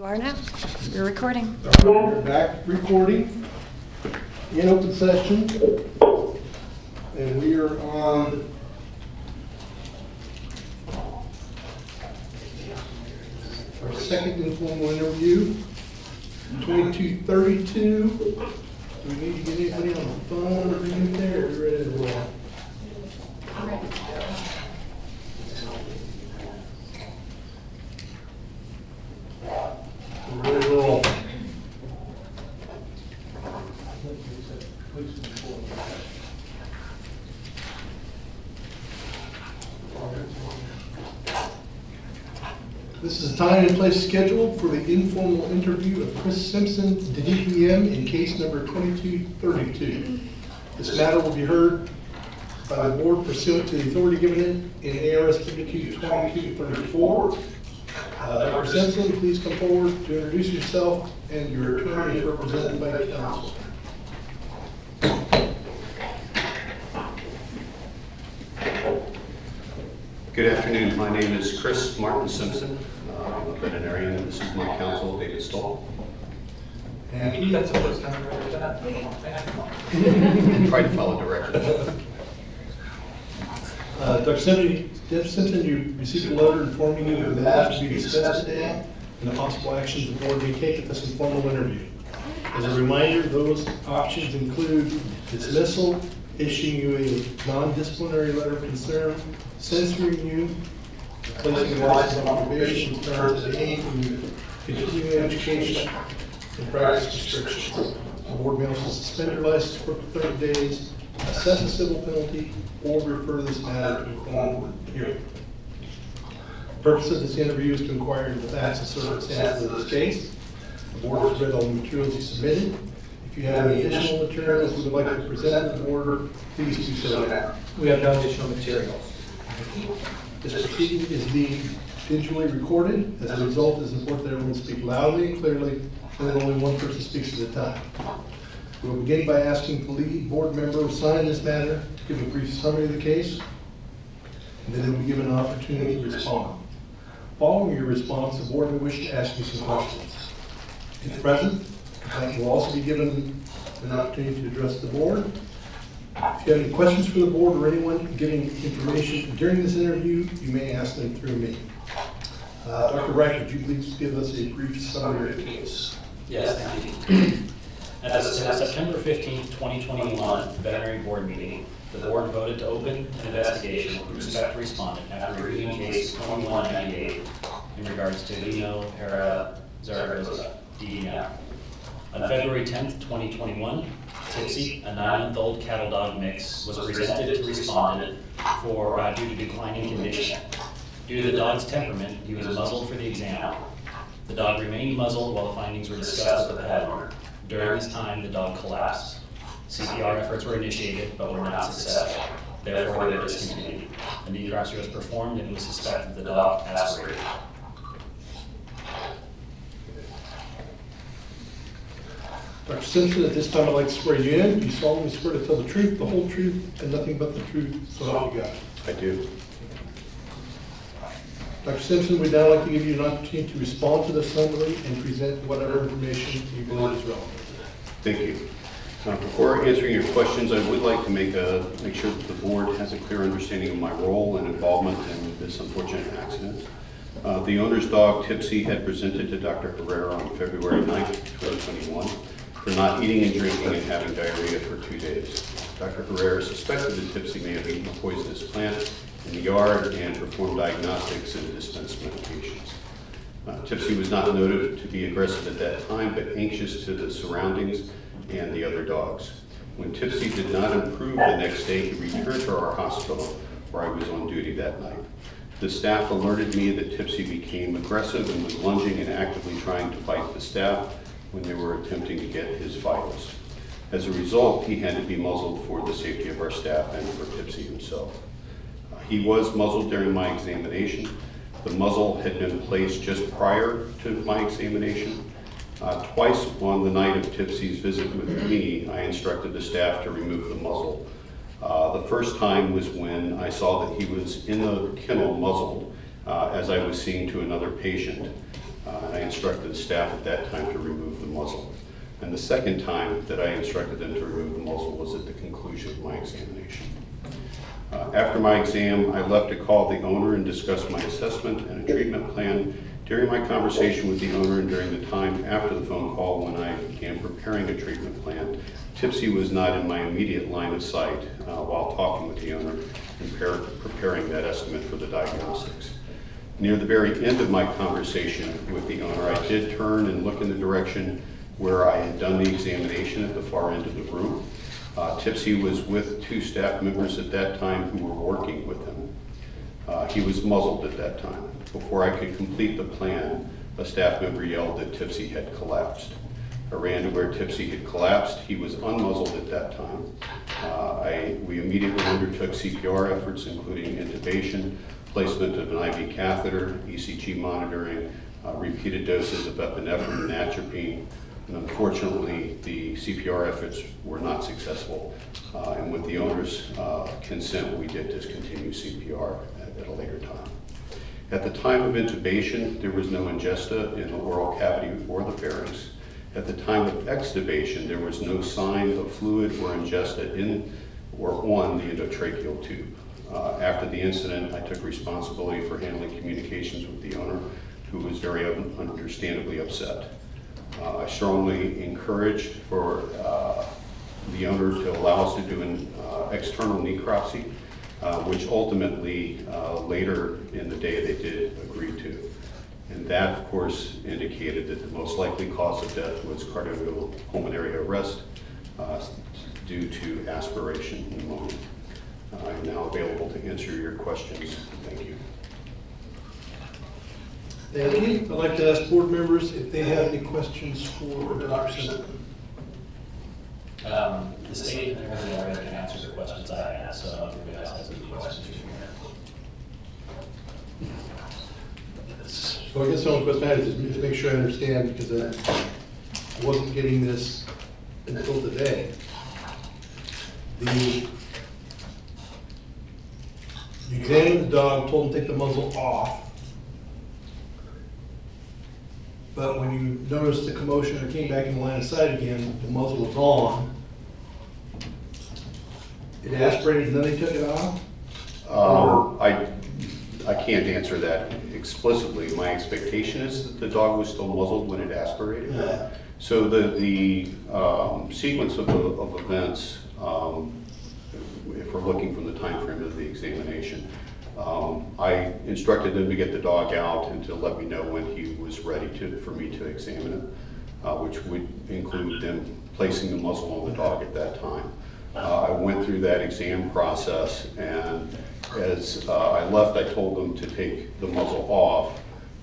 are now. We're recording. We're back recording in open session, and we are on our second informal interview, 2232. Do we need to get anybody on the phone or anything there? Are you ready to roll? We're ready to roll. This is a time and place scheduled for the informal interview of Chris Simpson, the DPM, in case number 2232. This matter will be heard by the board pursuant to the authority given it in ARS 2234. Dr. Simpson, please come forward to introduce yourself and your attorney is represented by counsel. Good afternoon. My name is Chris Martin Simpson. I'm a veterinarian, and this is my counsel, David Stoll. And That's the first time I've heard that. Try to follow directions. Dr. Simpson, you received a letter informing you of the matters to be discussed today and the possible actions the board may take at this informal interview. As a reminder, those options include dismissal, issuing you a non-disciplinary letter of concern, censoring you, placing your license on probation, terms of aid, continuing education, and practice restrictions. The board may also suspend your license for 30 days, assess a civil penalty, or refer this matter to a formal hearing. The purpose of this interview is to inquire into the facts and circumstances of this case. The board has read all the materials you submitted. If you have any additional materials you would like to present to the board, please do so now. We have no additional materials. This proceeding is being digitally recorded. As a result, it is important that everyone speak loudly and clearly, and that only one person speaks at a time. We will begin by asking the lead board member assigned this matter to give a brief summary of the case, and then they will be given an opportunity to respond. Following your response, the board may wish to ask you some questions. If present, the complainant will also be given an opportunity to address the board. If you have any questions for the board or anyone giving information during this interview, you may ask them through me. Dr. Wright, would you please give us a brief summary of the case? Yes, thank you. At the September 15, 2021 veterinary board meeting, the board voted to open an investigation with respect to respondent after reviewing case 2198 in regards to Lino Hera Zaragoza, DDM. On February 10, 2021, Tipsy, a 9-month-old cattle dog mix, was presented to respondent for due to declining condition. Due to the dog's temperament, he was muzzled for the exam. The dog remained muzzled while the findings were discussed with the pet owner. During this time, the dog collapsed. CPR efforts were initiated, but were not successful. Therefore, they were discontinued. A necropsy was performed, and it was suspected the dog aspirated. Dr. Simpson, at this time I'd like to swear you in. You solemnly swear to tell the truth, the whole truth, and nothing but the truth, so help you God. I do. Dr. Simpson, we'd now like to give you an opportunity to respond to the summary and present whatever information you believe is relevant. Thank you. Before answering your questions, I would like to make sure that the board has a clear understanding of my role and involvement in this unfortunate accident. The owner's dog, Tipsy, had presented to Dr. Herrera on February 9th, 2021 for not eating and drinking and having diarrhea for 2 days. Dr. Herrera suspected that Tipsy may have eaten a poisonous plant in the yard and performed diagnostics and dispensed medications. Tipsy was not noted to be aggressive at that time, but anxious to the surroundings and the other dogs. When Tipsy did not improve the next day, he returned to our hospital where I was on duty that night. The staff alerted me that Tipsy became aggressive and was lunging and actively trying to bite the staff when they were attempting to get his vitals. As a result, he had to be muzzled for the safety of our staff and for Tipsy himself. He was muzzled during my examination. The muzzle had been placed just prior to my examination. Twice on the night of Tipsy's visit with me, I instructed the staff to remove the muzzle. The first time was when I saw that he was in the kennel muzzled as I was seeing to another patient. And I instructed the staff at that time to remove the muzzle. And the second time that I instructed them to remove the muzzle was at the conclusion of my examination. After my exam, I left to call the owner and discuss my assessment and a treatment plan. During my conversation with the owner and during the time after the phone call when I began preparing a treatment plan, Tipsy was not in my immediate line of sight while talking with the owner and preparing that estimate for the diagnostics. Near the very end of my conversation with the owner, I did turn and look in the direction where I had done the examination at the far end of the room. Tipsy was with 2 staff members at that time who were working with him. He was muzzled at that time. Before I could complete the plan, a staff member yelled that Tipsy had collapsed. I ran to where Tipsy had collapsed. He was unmuzzled at that time. We immediately undertook CPR efforts, including intubation, placement of an IV catheter, ECG monitoring, repeated doses of epinephrine and atropine. And unfortunately, the CPR efforts were not successful. And with the owner's consent, we did discontinue CPR at a later time. At the time of intubation, there was no ingesta in the oral cavity or the pharynx. At the time of extubation, there was no sign of fluid or ingesta in or on the endotracheal tube. After the incident, I took responsibility for handling communications with the owner, who was very understandably upset. I strongly encouraged for the owner to allow us to do an external necropsy, which ultimately later in the day they did agree to. And that, of course, indicated that the most likely cause of death was cardiopulmonary arrest due to aspiration pneumonia. I am now available to answer your questions. Thank you. Thank you. I'd like to ask board members if they have any questions for Dr. Simpson. The state and everybody already can answer the questions I asked, so I don't think you guys have any questions. So I guess the only question I have is to make sure I understand, because I wasn't getting this until today. You examined the dog, told him to take the muzzle off. But when you noticed the commotion or came back in the line of sight again, the muzzle was on. It aspirated and then they took it off? I can't answer that explicitly. My expectation is that the dog was still muzzled when it aspirated. Yeah. So the sequence of events, if we're looking from the time frame of the examination, I instructed them to get the dog out and to let me know when he was ready for me to examine it, which would include them placing the muzzle on the dog at that time. I went through that exam process, and as I left, I told them to take the muzzle off.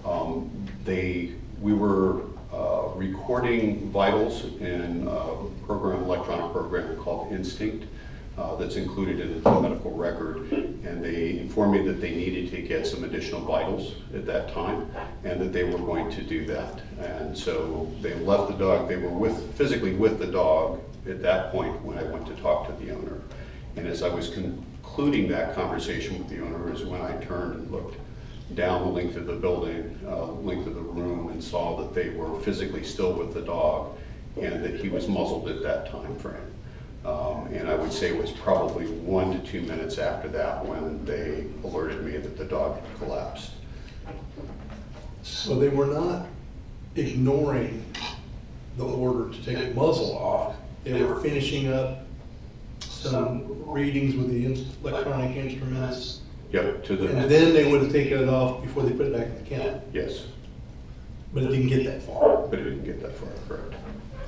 We were recording vitals in a electronic program called Instinct. That's included in the medical record, and they informed me that they needed to get some additional vitals at that time, and that they were going to do that. And so they left the dog. They were physically with the dog at that point when I went to talk to the owner. And as I was concluding that conversation with the owner is when I turned and looked down the length of the building, length of the room, and saw that they were physically still with the dog and that he was muzzled at that time frame. And I would say it was probably 1 to 2 minutes after that when they alerted me that the dog had collapsed. So they were not ignoring the order to take the muzzle off. They were finishing up some readings with the electronic instruments. Yep, and then they would have taken it off before they put it back in the kennel. Yes. But it didn't get that far. But it didn't get that far, correct.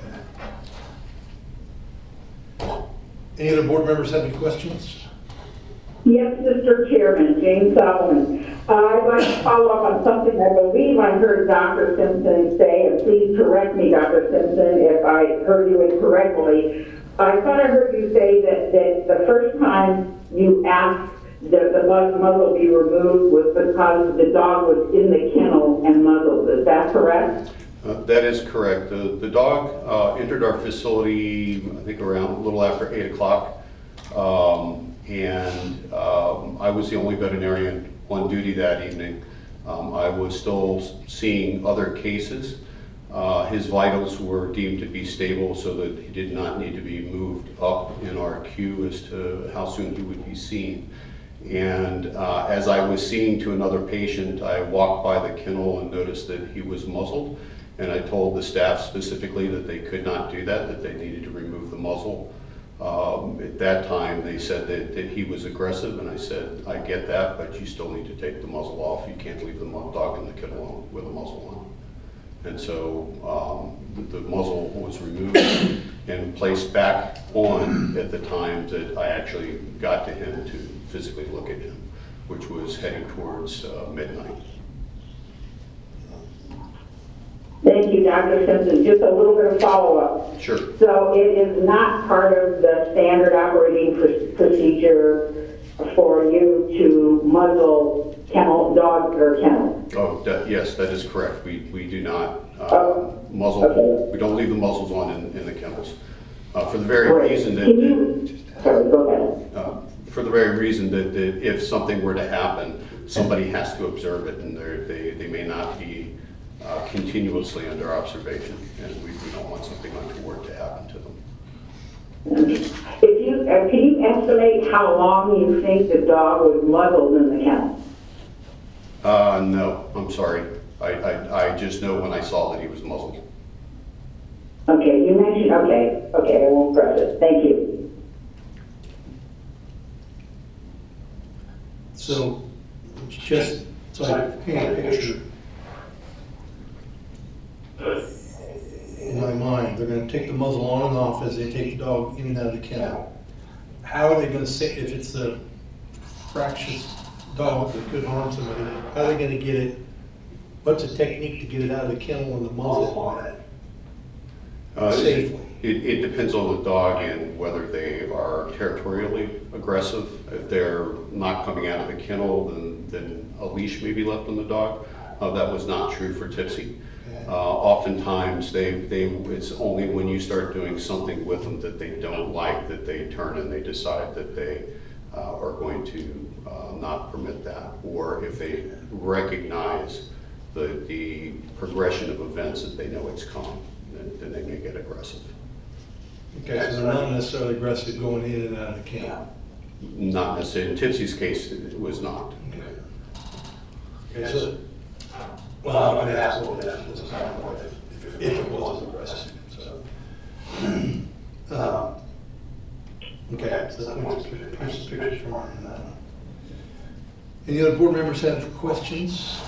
Any other board members have any questions? Yes, Mr. Chairman, Jane Solomon. I'd like to follow up on something I believe I heard Dr. Simpson say, and please correct me, Dr. Simpson, if I heard you incorrectly. I thought I heard you say that the first time you asked that the muzzle be removed was because the dog was in the kennel and muzzled. Is that correct? That is correct. The dog entered our facility, I think around a little after 8 o'clock. I was the only veterinarian on duty that evening. I was still seeing other cases. His vitals were deemed to be stable so that he did not need to be moved up in our queue as to how soon he would be seen. And as I was seeing to another patient, I walked by the kennel and noticed that he was muzzled. And I told the staff specifically that they could not do that they needed to remove the muzzle. At that time, they said that he was aggressive, and I said, I get that, but you still need to take the muzzle off. You can't leave the dog in the kennel with a muzzle on. And so the muzzle was removed and placed back on at the time that I actually got to him to physically look at him, which was heading towards midnight. Thank you, Dr. Simpson. Just a little bit of follow-up. Sure. So it is not part of the standard operating procedure for you to muzzle dogs or kennels? Oh, yes, that is correct. We do not muzzle. Okay. We don't leave the muzzles on in the kennels for the very Great. reason that. Can you, sorry, go ahead. For the very reason that if something were to happen, somebody has to observe it, and they may not be continuously under observation, and we don't want something untoward to happen to them. Can you estimate how long you think the dog was muzzled in the kennel? No, I'm sorry. I just know when I saw that he was muzzled. Okay, you mentioned, okay, I won't press it. Thank you. So, just so I paint a picture in my mind, they're gonna take the muzzle on and off as they take the dog in and out of the kennel. How are they gonna say, if it's a fractious dog that could harm somebody, how are they gonna get it? What's the technique to get it out of the kennel and the muzzle on it safely? It depends on the dog and whether they are territorially aggressive. If they're not coming out of the kennel, then a leash may be left on the dog. That was not true for Tipsy. Oftentimes, it's only when you start doing something with them that they don't like that they turn and they decide that they are going to not permit that. Or if they recognize the progression of events that they know it's coming, then they may get aggressive. Okay, so they're not necessarily aggressive going in and out of the kennel. Not necessarily. In Tipsy's case, it was not. Okay, so, well, I'm gonna ask what that was about, if it was aggressive, so. Okay, so that points a picture from our, any other board members have questions?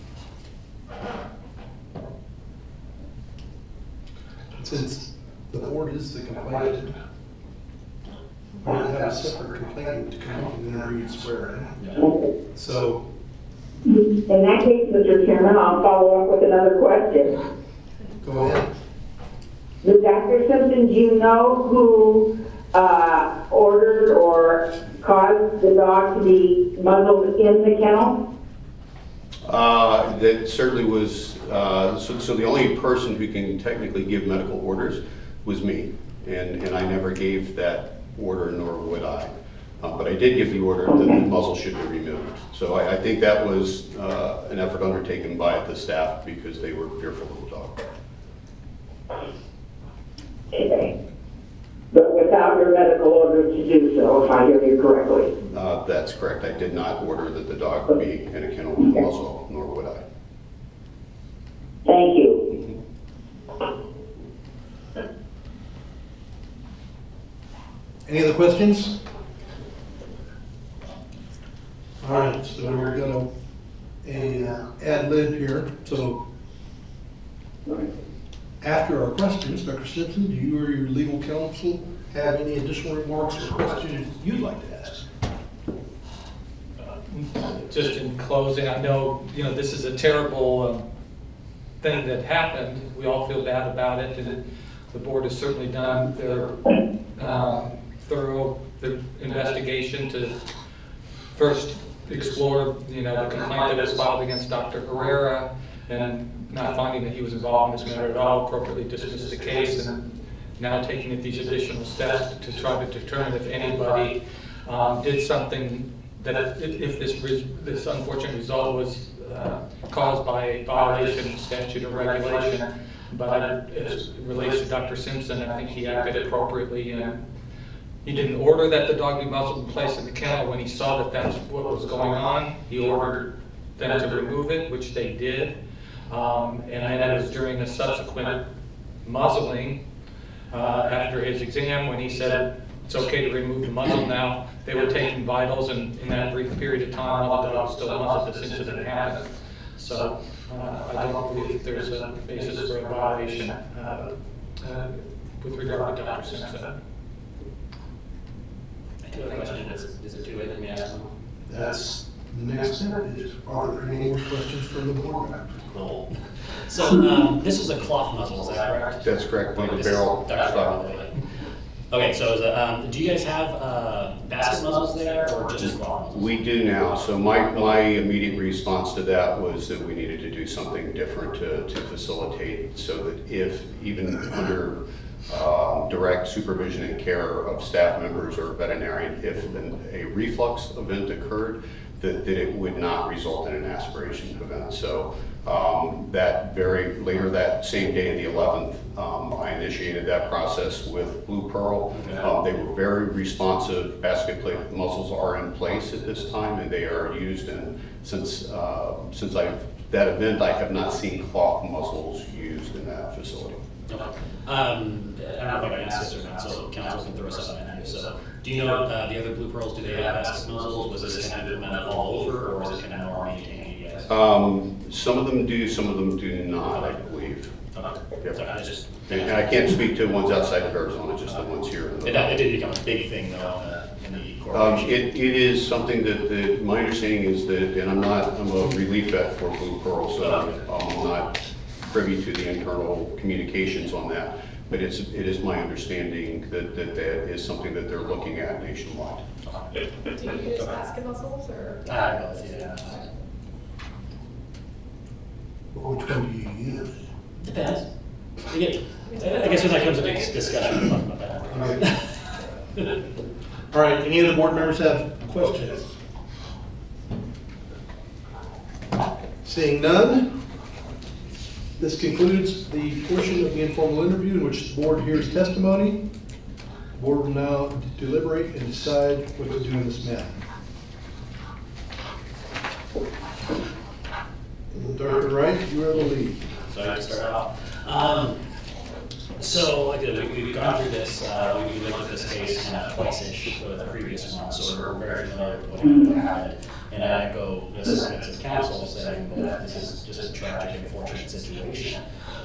Since the board is the complainant, we don't have a separate complainant to come up and interview and swear in. So, In that case, Mr. Chairman, I'll follow up with another question. go ahead. Dr. Simpson, do you know who ordered or caused the dog to be muzzled in the kennel? That certainly was, so the only person who can technically give medical orders was me, and I never gave that order, nor would I. But I did give the order that the muzzle should be removed. So I think that was an effort undertaken by the staff because they were fearful of the dog. Okay. But without your medical order to do so, if I hear you correctly. That's correct. I did not order that the dog be in a kennel with a muzzle, nor would I. Thank you. Any other questions? All right, so we're gonna ad lib here. So after our questions, Dr. Simpson, do you or your legal counsel have any additional remarks or questions you'd like to ask? Just in closing, I know, this is a terrible thing that happened. We all feel bad about it, and the board has certainly done their thorough investigation to first explore, the complaint that was filed against Dr. Herrera, and not finding that he was involved in this matter at all, appropriately dismissed the case, and now taking these additional steps to try to determine if anybody did something that if this unfortunate result was caused by a violation of statute or regulation. But as it relates to Dr. Simpson, I think he acted appropriately, and he didn't order that the dog be muzzled and placed in the kennel. When he saw that that's what was going on, he ordered them to remove it, which they did. And then it was during the subsequent muzzling, after his exam, when he said it's okay to remove the muzzle now, they were taking vitals, and in that brief period of time, while the dog was still muzzled, this incident happened. So I don't believe there's a basis for a violation with regard to Dr. Simpson. I do have a question. Is it too late? Let me ask them. That's the next step. Are there any more questions from the board members? Cool. So this was a cloth muzzle, is that correct? That's correct, with the This is barrel Dr. stop. Okay, so is it, do you guys have basket muzzles there, or just cloth muzzles? We do now. So my immediate response to that was that we needed to do something different to facilitate, so that if even under direct supervision and care of staff members or veterinarian, if a reflux event occurred, that it would not result in an aspiration event. So later that same day, the 11th, I initiated that process with Blue Pearl. They were very responsive. Basket plate muzzles are in place at this time, and they are used. And since that event, I have not seen cloth muzzles used in that facility. Okay. I don't know if I can ask this or not, so council can throw something at you. So, do you know the other Blue Pearls, do they have basket muzzles? Was this kind of implemented all over, or is it kind of more maintained, you guys? Some of them do, some of them do not, I believe. Okay. Yep. So I just, And I can't speak to ones outside of Arizona, just the ones here. it did become a big thing though in the corporation. It is something that my understanding is that, and I'm a relief vet for Blue Pearl, so I'm not privy to the internal communications on that, but it is my understanding that is something that they're looking at nationwide. Do you use basket muzzles or? Both, yeah. Which one do you use? Depends. I guess when that comes to discussion, we'll talk about that. All right, any of the board members have questions? Seeing none, this concludes the portion of the informal interview in which the board hears testimony. The board will now deliberate and decide what to do in this matter. Dr. Wright, you are the lead. So I can start off. So like we've gone through this, we looked at this case kind of twice-ish with the previous one, so we're very familiar with what happened. And I echo the sentiments of council saying that this is just a tragic, unfortunate situation.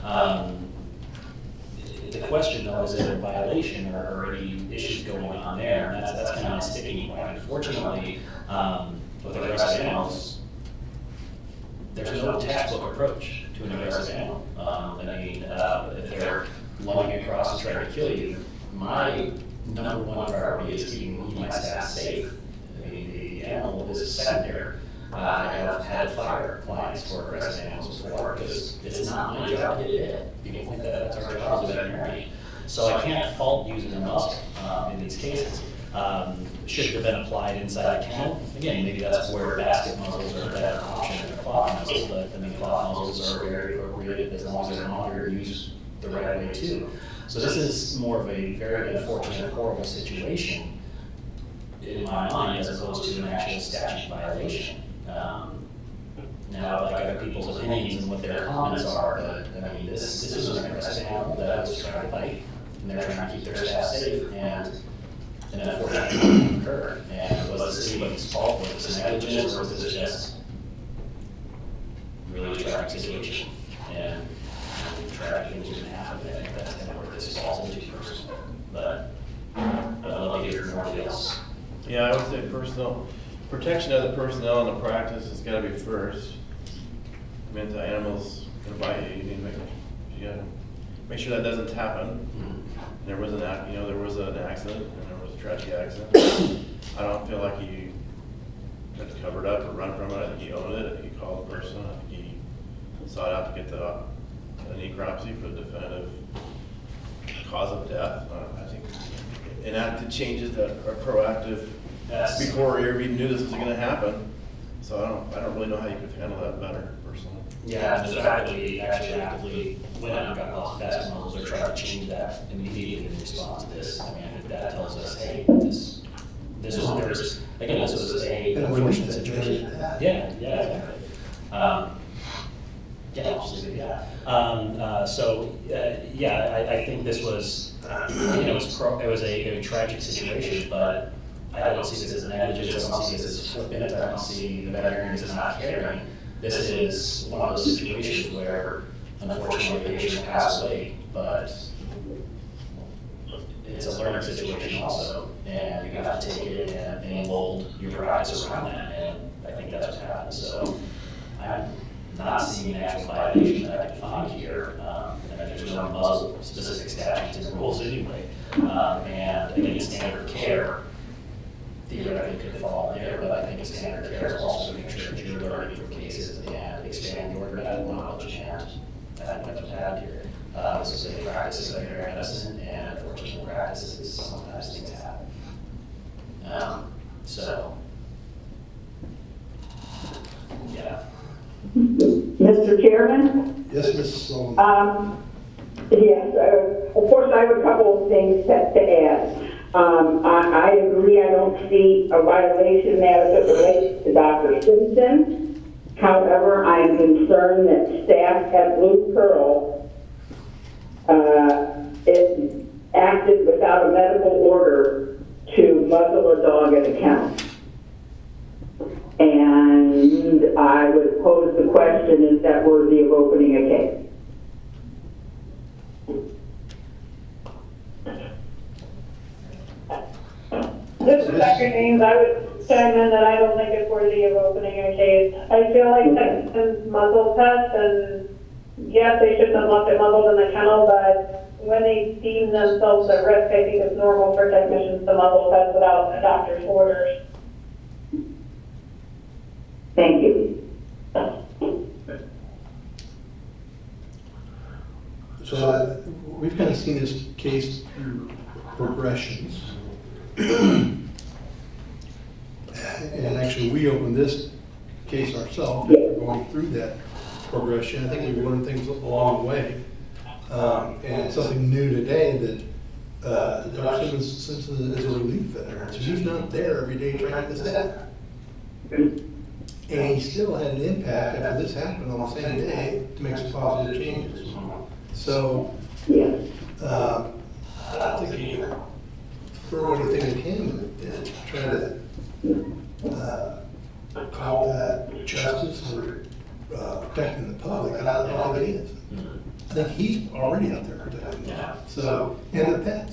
The question though, is there a violation or any issues going on there? And that's kind of a sticking point. Unfortunately, with aggressive animals, there's no textbook approach to an aggressive animal. I mean, if they're lunging across and trying to kill you, my number one priority is keeping my staff safe. I mean, the animal is secondary. I have had fire clients for aggressive animals before because it's not my job to get it. People think that that's our job as a veterinarian. So I can't fault using a muzzle in these cases. Should it have been applied inside a kennel? Again, maybe that's where basket muzzles are a better option than cloth muzzles, but I mean, cloth muzzles are very appropriate as long as they're monitored and used the right way too. So this is more of a very unfortunate, horrible situation in my mind as opposed to an actual statute violation. Now, like other people's opinions and what their comments are, but I mean, this is an aggressive animal that was trying to bite, and they're trying to keep their staff safe, and an unfortunate thing occurred. And was this anybody's fault? Was this negligence, or was this just really a tragic situation? And tragic things are going to happen. I think that's kind of where this falls into personally. But I'd love to hear from everybody else. Yeah, I would say protection of the personnel in the practice has got to be first. I mean, the animal's going to bite you. You need to make sure that doesn't happen. There was an accident, and there was a tragic accident. I don't feel like he had to cover it up or run from it. I think he owned it. I think he called the person. I think he sought out to get an necropsy for the definitive cause of death. I think enacted changes that are proactive before we even knew this was going to happen. So I don't really know how you could handle that better, personally. Yeah, the fact that we actually actively went out and got basket models or tried to change that immediately in response to this, I mean, I think that tells us, hey, this was, there's, again, this was a unfortunate situation. Yeah, exactly. Yeah, absolutely, yeah. I think this was, it was a tragic situation, but I don't see this as negligence, I don't see this as flippant, I don't see the veterinarians as not caring. This is one of those situations where, unfortunately, the patient passed away, but it's a learning situation also, and you have to take it and mold your practice around that, and I think that's what happened. So I'm not seeing an actual violation that I can find here, and there's no muzzle-specific statutes and rules anyway, and again, standard care theoretically could fall there, but I think standard care is also to make sure that you're learning from cases and expand your medical knowledge, and that's what happened here. This is a practice of veterinary medicine, and unfortunately, practices sometimes things happen. Yeah. Mr. Chairman? Yes, Ms. Sullivan. Yes, of course, I have a couple of things to add. I agree, I don't see a violation as it relates to Dr. Simpson. However, I'm concerned that staff at Blue Pearl acted without a medical order to muzzle a dog at a kennel. And I would pose the question, is that worthy of opening a case? This is Dr. James. I would chime in that I don't think it's worthy of opening a case. I feel like Texans muzzle pets, and yes, they shouldn't have left it muzzled in the kennel, but when they deem themselves at risk, I think it's normal for technicians to muzzle pets without a doctor's orders. Thank you. So we've kind of seen this case through progressions. And actually, we opened this case ourselves after going through that progression. I think we've learned things along the way. And it's something new today that Dr. Simpson is a relief veterinarian. So he's not there every day trying this out. And he still had an impact after this happened on the same day to make some positive changes. So, I don't think he throw anything at him and try to call that justice or protecting the public. I don't think it is. I think he's already out there protecting them. So, and the pets.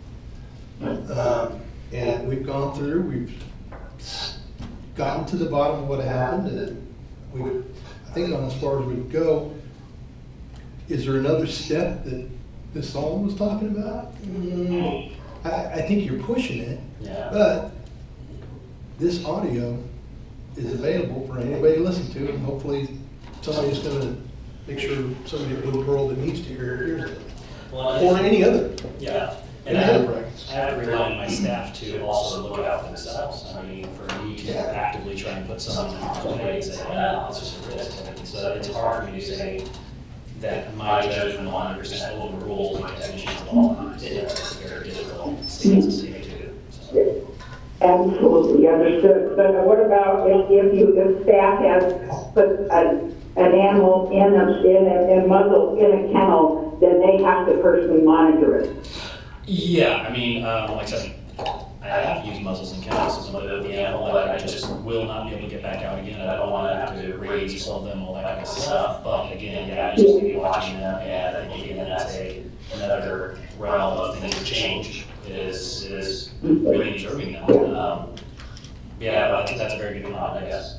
And we've gone through, we've gotten to the bottom of what happened, and I think on as far as we go, is there another step that Ms. Sullivan was talking about? I think you're pushing it, but this audio is available for anybody to listen to, and hopefully somebody's going to make sure somebody at Blue Pearl that needs to hear it hears it. Or any other. Yeah. And I have to rely on my staff to also look out for themselves. I mean, for me to actively try and put someone in harm's way and say, well, it's just a risk. So it's hard for me to say that my judgment will 100% overrule my technician's involvement. It's a very difficult stance to take to. So. Absolutely understood. But what about if staff has put an animal in a muzzle in a kennel, then they have to personally monitor it? Yeah, I mean, like I said, I have used muzzles in kennels with the animal that I just will not be able to get back out again. I don't want to have to raise, pull them, all that kind of stuff. But again, I just be watching them, and I think again that's another realm of things to change is really observing them. I think that's a very good comment, I guess.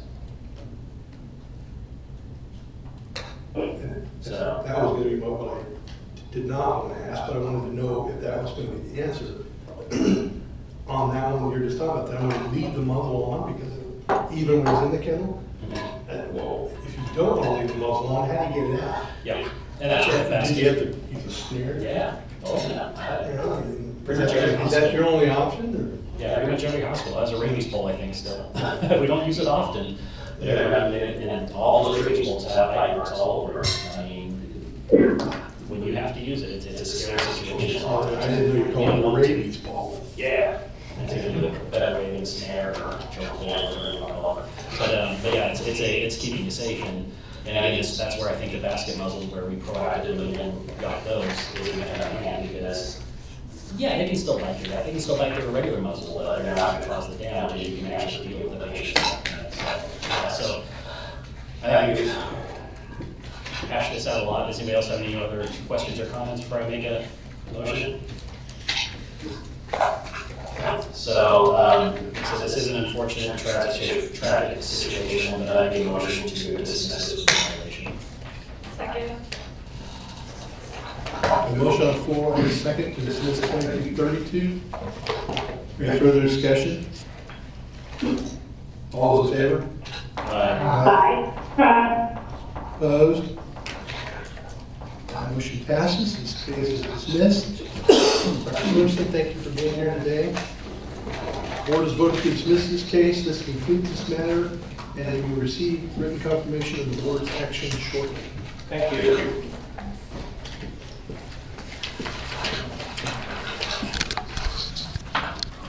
So that was going to be what I did not want to ask, but I wanted to know if that was going to be the answer. On that one, you're just talking about that, I'm going to leave the muzzle on because even when it's in the kennel, well, if you don't want to leave the muzzle on, how do you get it out? Yep, and that's what that's. Do you have to use a snare? Yeah. Oh, yeah. Is that your only option? Or? Yeah, pretty much every hospital has a rabies pole, I think, still. We don't use it often, They're around there, and all those tree poles have bite marks all over. I mean, when you have to use it, it's a scary situation. I didn't know you were calling it a rabies ball. Yeah. It's a better raven snare or chokehold or whatever you call it. But yeah, it's keeping you safe, and I guess that's where I think the basket muzzles, where we proactively got those, is we kind of hand, because yeah, they can still bite through that. They can still bite through a regular muzzle, but they're not going to cause the damage, and you can actually deal with the patient. So I think we've hashed this out a lot. Does anybody else have any other questions or comments before I make a motion? So this is an unfortunate traffic situation, but I make a motion to dismiss this violation. Second. A motion on the floor and a second to dismiss 2232. Any further discussion? All those in favor? Aye. Opposed? Motion passes. This case is dismissed. Dr. Williamson, thank you for being here today. The board has voted to dismiss this case. This concludes this matter, and you will receive written confirmation of the board's action shortly. Thank you.